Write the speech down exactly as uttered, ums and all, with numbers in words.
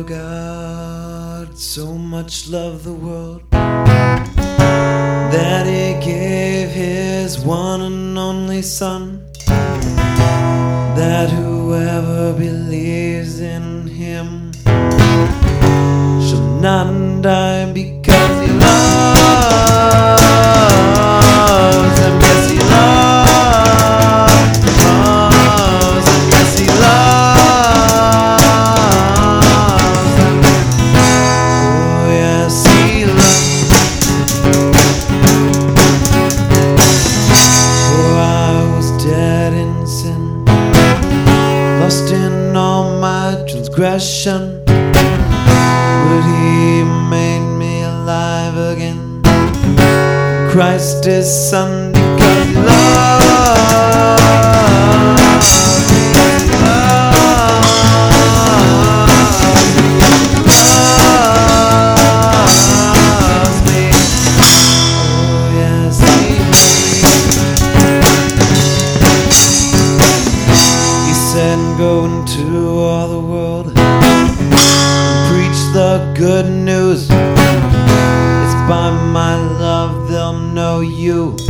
God so much loved the world that He gave His one and only Son, that whoever believes in Him shall not die, because He loves them. Yes, He loves them. Yes, He loves them. Oh, yes, He loves them. For I was dead in sin, lost in all my transgression, but He made me alive again. Christ His Son, because He loves me. He loves me. Oh, yes, He He said, go into all the world, preach the good news. It's by my love they'll know you.